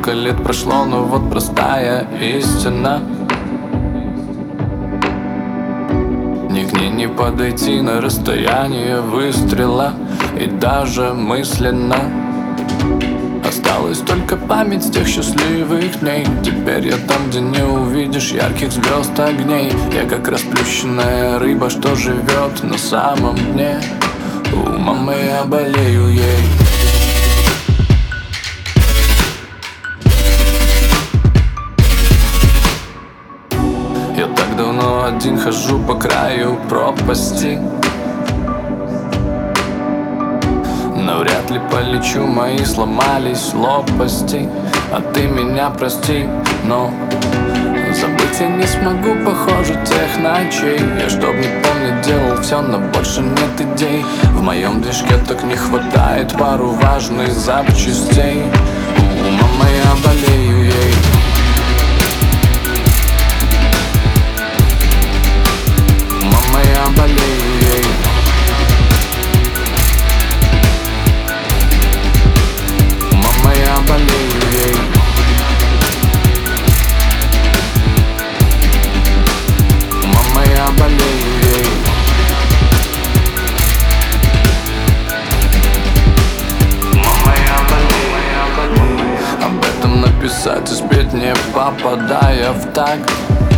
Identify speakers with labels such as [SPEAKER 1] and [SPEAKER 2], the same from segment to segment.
[SPEAKER 1] Столько лет прошло, но вот простая истина. Ни к ней не подойти на расстояние выстрела. И даже мысленно осталась только память с тех счастливых дней. Теперь я там, где не увидишь ярких звезд, огней. Я как расплющенная рыба, что живет на самом дне. У мамы я болею ей. Я так давно один хожу по краю пропасти. Навряд ли полечу, мои сломались лопасти. А ты меня прости, но забыть я не смогу, похоже, тех ночей. Я чтоб не помнить делал все, но больше нет идей. В моем движке так не хватает пару важных запчастей. У мамы я болею ей. Мама, я болею ей. Мама, я болею ей. Мама, я болею ей. Мама, я болею. Об этом написать и спеть не попадая в такт.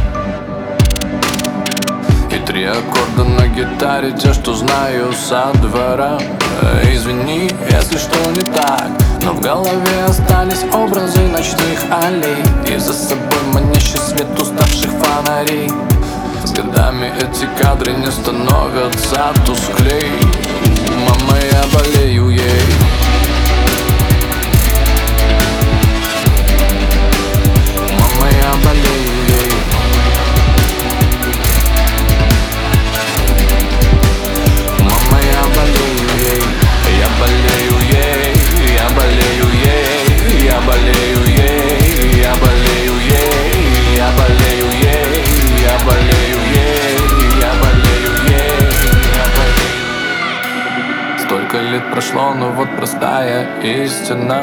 [SPEAKER 1] И 3 аккорда на гитаре, те, что знаю со двора. Извини, если что не так, но в голове остались образы ночных аллей. И за собой манящий свет уставших фонарей. С годами эти кадры не становятся тусклей. Мама, я болею ей. Мама, я болею ей. Мама, я болею ей. Я болею ей. Я болею ей. Я болею ей. Я болею ей. Я болею ей. Я болею ей. Я болею ей. Я болею. Столько лет прошло, но вот простая истина.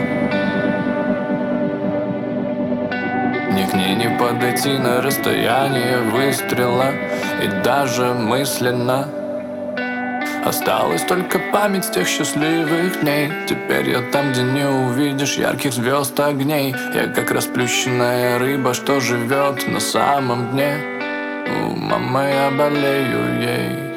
[SPEAKER 1] Ни к ней не подойти на расстояние выстрела. И даже мысленно осталась только память с тех счастливых дней. Теперь я там, где не увидишь ярких звезд, огней. Я как расплющенная рыба, что живет на самом дне. У мамы я болею ей.